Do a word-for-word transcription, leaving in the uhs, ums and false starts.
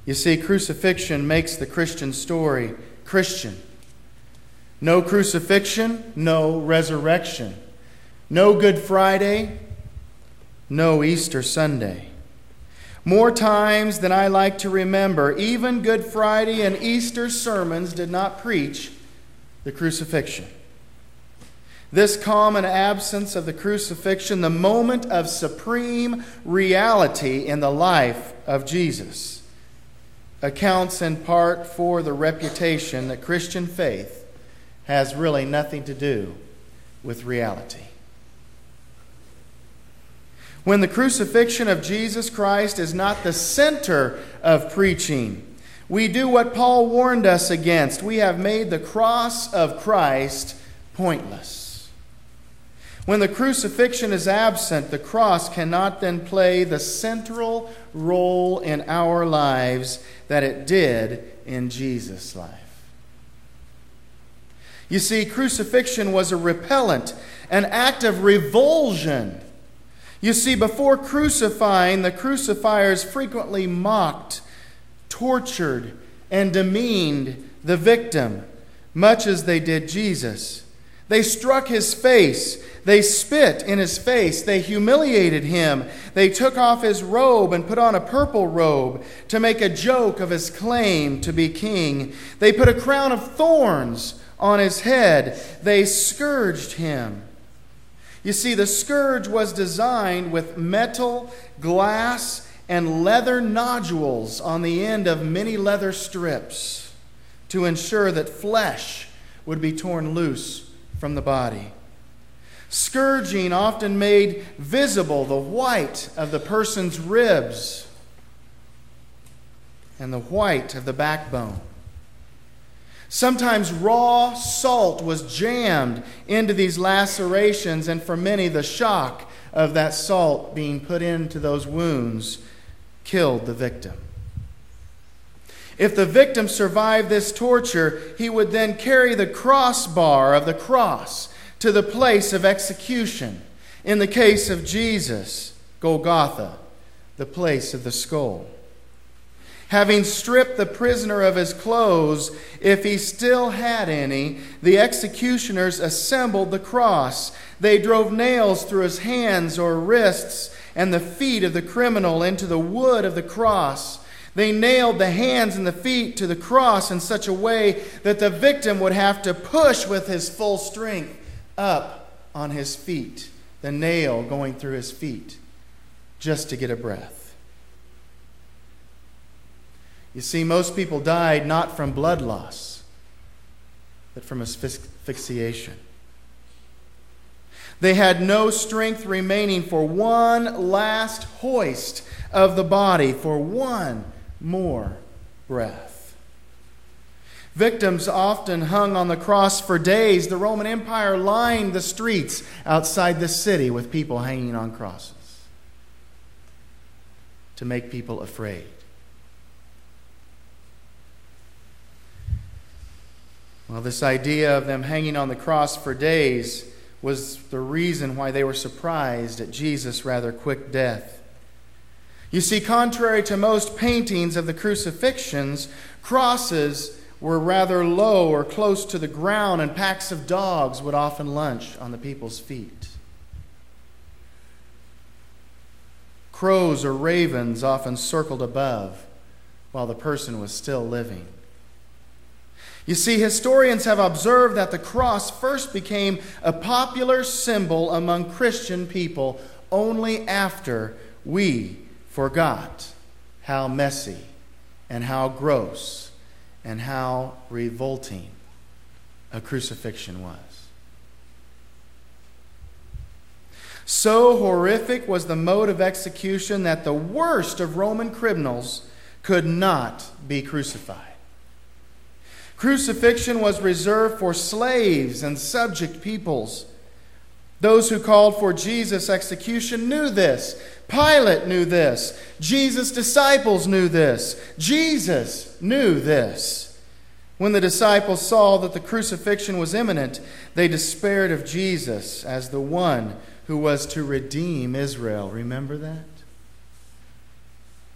You see, crucifixion makes the Christian story Christian. No crucifixion, no resurrection. No Good Friday, no Easter Sunday. More times than I like to remember, even Good Friday and Easter sermons did not preach the crucifixion. This common absence of the crucifixion, the moment of supreme reality in the life of Jesus, accounts in part for the reputation that Christian faith has really nothing to do with reality. When the crucifixion of Jesus Christ is not the center of preaching, we do what Paul warned us against. We have made the cross of Christ pointless. When the crucifixion is absent, the cross cannot then play the central role in our lives that it did in Jesus' life. You see, crucifixion was a repellent, an act of revulsion. You see, before crucifying, the crucifiers frequently mocked, tortured, and demeaned the victim, much as they did Jesus. They struck his face. They spit in his face. They humiliated him. They took off his robe and put on a purple robe to make a joke of his claim to be king. They put a crown of thorns on his head. They scourged him. You see, the scourge was designed with metal, glass, and leather nodules on the end of many leather strips to ensure that flesh would be torn loose from the body. Scourging often made visible the white of the person's ribs and the white of the backbone. Sometimes raw salt was jammed into these lacerations, and for many, the shock of that salt being put into those wounds killed the victim. If the victim survived this torture, he would then carry the crossbar of the cross to the place of execution. In the case of Jesus, Golgotha, the place of the skull. Having stripped the prisoner of his clothes, if he still had any, the executioners assembled the cross. They drove nails through his hands or wrists and the feet of the criminal into the wood of the cross. They nailed the hands and the feet to the cross in such a way that the victim would have to push with his full strength up on his feet, the nail going through his feet, just to get a breath. You see, most people died not from blood loss, but from asphyxiation. They had no strength remaining for one last hoist of the body, for one more breath. Victims often hung on the cross for days. The Roman Empire lined the streets outside the city with people hanging on crosses to make people afraid. Well, this idea of them hanging on the cross for days was the reason why they were surprised at Jesus' rather quick death. You see, contrary to most paintings of the crucifixions, crosses were rather low or close to the ground, and packs of dogs would often lunch on the people's feet. Crows or ravens often circled above while the person was still living. You see, historians have observed that the cross first became a popular symbol among Christian people only after we forgot how messy and how gross and how revolting a crucifixion was. So horrific was the mode of execution that the worst of Roman criminals could not be crucified. Crucifixion was reserved for slaves and subject peoples. Those who called for Jesus' execution knew this. Pilate knew this. Jesus' disciples knew this. Jesus knew this. When the disciples saw that the crucifixion was imminent, they despaired of Jesus as the one who was to redeem Israel. Remember that?